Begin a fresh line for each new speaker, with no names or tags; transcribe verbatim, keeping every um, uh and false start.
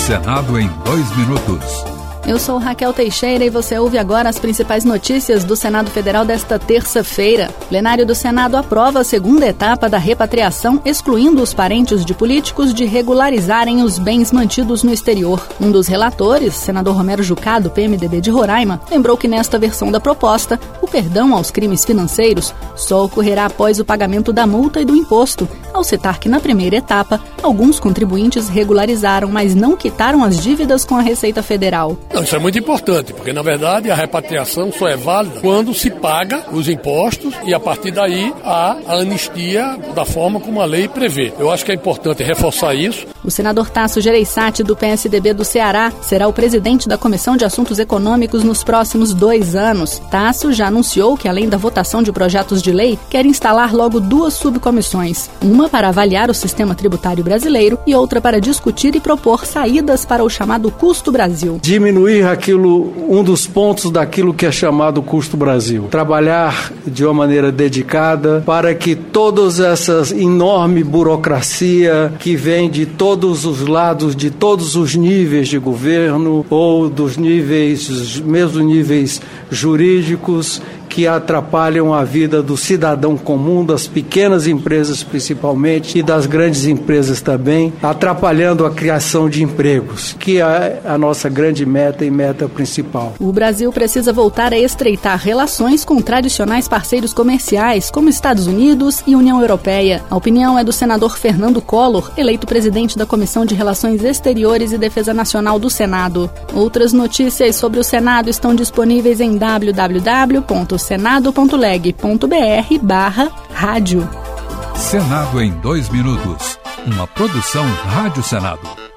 Senado em dois minutos.
Eu sou Raquel Teixeira e você ouve agora as principais notícias do Senado Federal desta terça-feira. O plenário do Senado aprova a segunda etapa da repatriação, excluindo os parentes de políticos de regularizarem os bens mantidos no exterior. Um dos relatores, senador Romero Jucá, do P M D B de Roraima, lembrou que nesta versão da proposta, o perdão aos crimes financeiros só ocorrerá após o pagamento da multa e do imposto, ao citar que na primeira etapa, alguns contribuintes regularizaram, mas não quitaram as dívidas com a Receita Federal.
Não, isso é muito importante, porque na verdade a repatriação só é válida quando se paga os impostos e a partir daí há a anistia da forma como a lei prevê. Eu acho que é importante reforçar isso.
O senador Tasso Gereissati, do P S D B do Ceará, será o presidente da Comissão de Assuntos Econômicos nos próximos dois anos. Tasso já anunciou que, além da votação de projetos de lei, quer instalar logo duas subcomissões. Uma para avaliar o sistema tributário brasileiro e outra para discutir e propor saídas para o chamado Custo Brasil.
Diminuir aquilo, um dos pontos daquilo que é chamado Custo Brasil. Trabalhar de uma maneira dedicada para que todas essas enorme burocracia que vem de todos os lados, de todos os níveis de governo ou dos níveis, mesmo níveis jurídicos, que atrapalham a vida do cidadão comum, das pequenas empresas principalmente e das grandes empresas também, atrapalhando a criação de empregos, que é a nossa grande meta e meta principal.
O Brasil precisa voltar a estreitar relações com tradicionais parceiros comerciais, como Estados Unidos e União Europeia. A opinião é do senador Fernando Collor, eleito presidente da Comissão de Relações Exteriores e Defesa Nacional do Senado. Outras notícias sobre o Senado estão disponíveis em w w w ponto senado ponto leg ponto b r barra rádio.
Senado em dois minutos. Uma produção Rádio Senado.